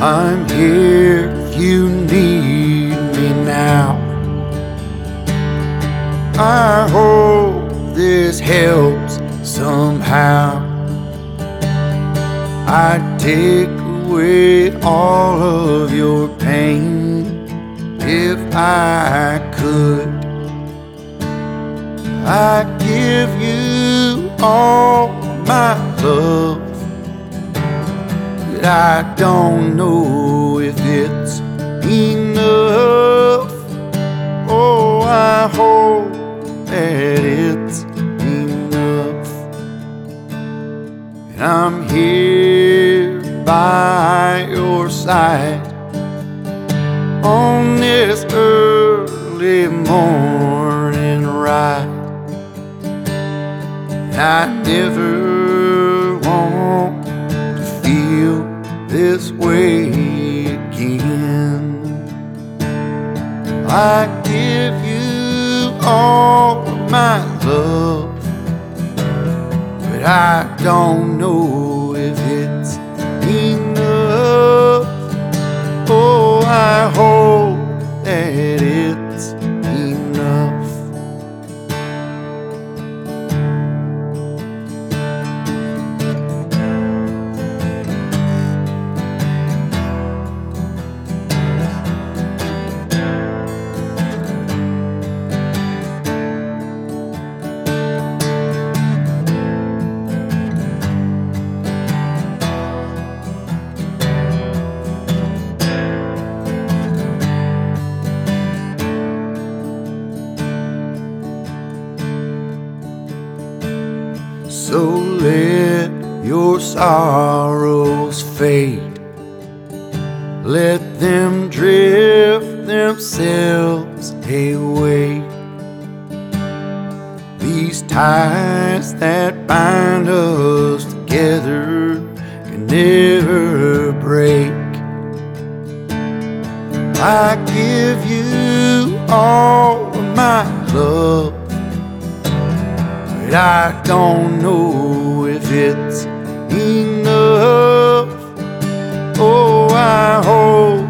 I'm here if you need me now. I hope this helps somehow. I'd take away all of your pain if I could. I'd give you all my love, but I don't know if it's enough. Oh, I hope that it's enough. And I'm here by your side on this early morning ride. I never want to feel this way again. I give you all of my love, but I don't know if it's enough. Oh, I hope that it's enough. So let your sorrows fade, let them drift themselves away. These ties that bind us together can never break. I give you all of my love, but I don't know if it's enough. Oh, I hope